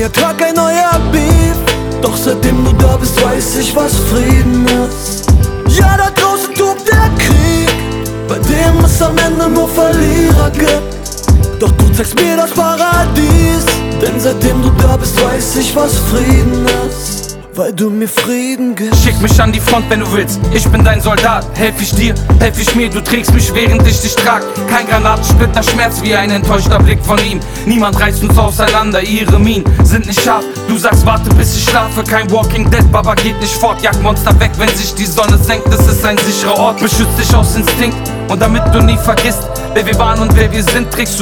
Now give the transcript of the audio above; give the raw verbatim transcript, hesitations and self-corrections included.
neuer Tag, ein neuer Beef. Doch seitdem du da bist, weiß ich, was Frieden ist. Ja, da draußen tobt der Krieg, bei dem es am Ende nur Verlierer gibt. Doch du zeigst mir das Paradies, denn seitdem du da bist, weiß ich, was Frieden ist, weil du mir Frieden gibst. Schick mich an die Front, wenn du willst, ich bin dein Soldat. Helf ich dir, helf ich mir, du trägst mich, während ich dich trag. Kein Granatensplitter, Schmerz wie ein enttäuschter Blick von ihm. Niemand reißt uns auseinander, ihre Minen sind nicht scharf. Du sagst, warte bis ich schlafe, kein Walking Dead, Baba geht nicht fort. Jagd Monster weg, wenn sich die Sonne senkt, es ist ein sicherer Ort. Beschützt dich aus Instinkt und damit du nie vergisst, wer wir waren und wer wir sind, trägst du